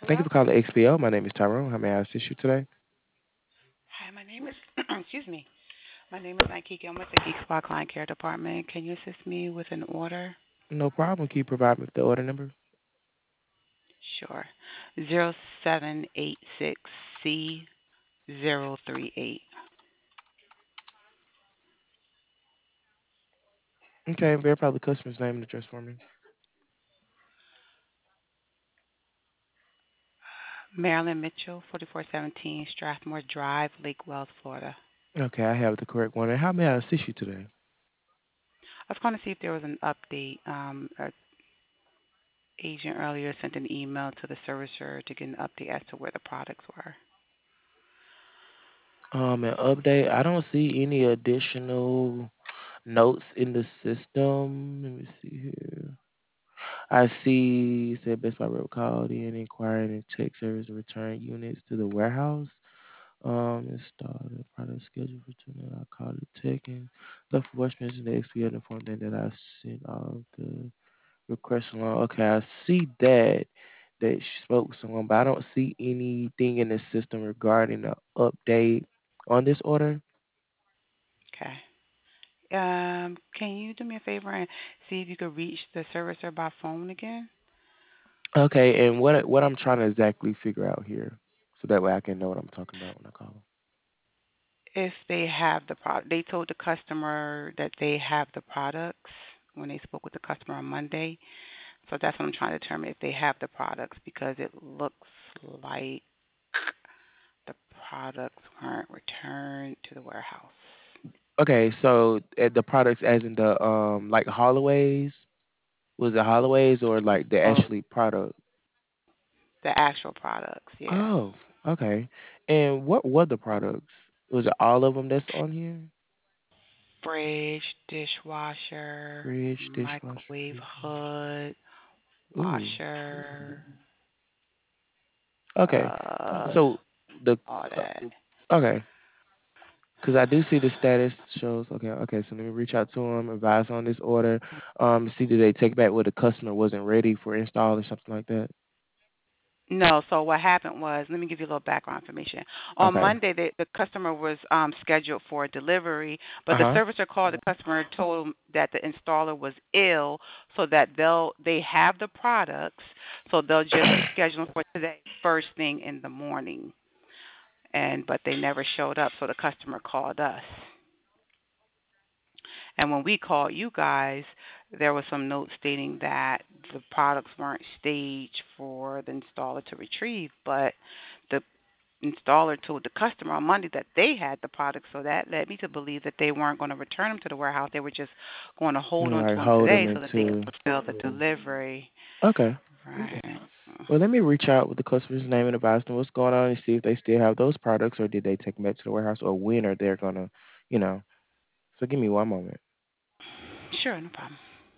Thank you Hello. for calling XPO. My name is Tyrone. How may I assist you today? Hi, my name is excuse me. My name is Nikki. I'm with the Geek Squad Client Care Department. Can you assist me with an order? No problem. Can you provide me with the order number? Sure. 0786C038. Okay, verify the customer's name and address for me. Marilyn Mitchell, 4417 Strathmore Drive, Lake Wells, Florida. Okay, I have the correct one. And how may I assist you today? I was going to see if there was an update. Our agent earlier sent an email to the servicer to get an update as to where the products were. An update. I don't see any additional notes in the system. Let me see here. I see said Best Buy Rep called in inquiring and check service to return units to the warehouse. Install the product schedule for tonight. I called the tech and left a voice message. The XP informed them that I sent all the request along. Okay, I see that she spoke with someone, but I don't see anything in the system regarding the update on this order. Okay. Can you do me a favor and see if you could reach the servicer by phone again? Okay, and what I'm trying to exactly figure out here, so that way I can know what I'm talking about when I call them. If they have the product, they told the customer that they have the products when they spoke with the customer on Monday. So that's what I'm trying to determine if they have the products because it looks like the products weren't returned to the warehouse. Okay, so the products as in the like Holloways, was it Holloways or like the Oh, actually product? the actual products, yeah. Oh, okay. And what were the products? Was it all of them that's on here? Fridge, dishwasher, Fridge, dishwasher, microwave dishwasher. hood, Ooh. washer, Okay. uh, So the all uh, that. okay, because I do see the status shows. Okay, okay. So let me reach out to them, advise on this order. See did they take back where the customer wasn't ready for install or something like that. No, so what happened was, let me give you a little background information. On Okay. Monday, the customer was scheduled for delivery, Uh but the huh. servicer called the customer, told him that the installer was ill, so that they have the products, so they'll just schedule them for today, first thing in the morning. And but they never showed up, so the customer called us. And when we called you guys, there was some notes stating that the products weren't staged for the installer to retrieve, but the installer told the customer on Monday that they had the products, so that led me to believe that they weren't going to return them to the warehouse. They were just going to hold on to Like them hold them today so that they can into. fulfill the delivery. Okay. Right. Well, let me reach out with the customer's name and advise them what's going on and see if they still have those products or did they take them back to the warehouse or when are they gonna, you know. So give me one moment. Sure, no problem.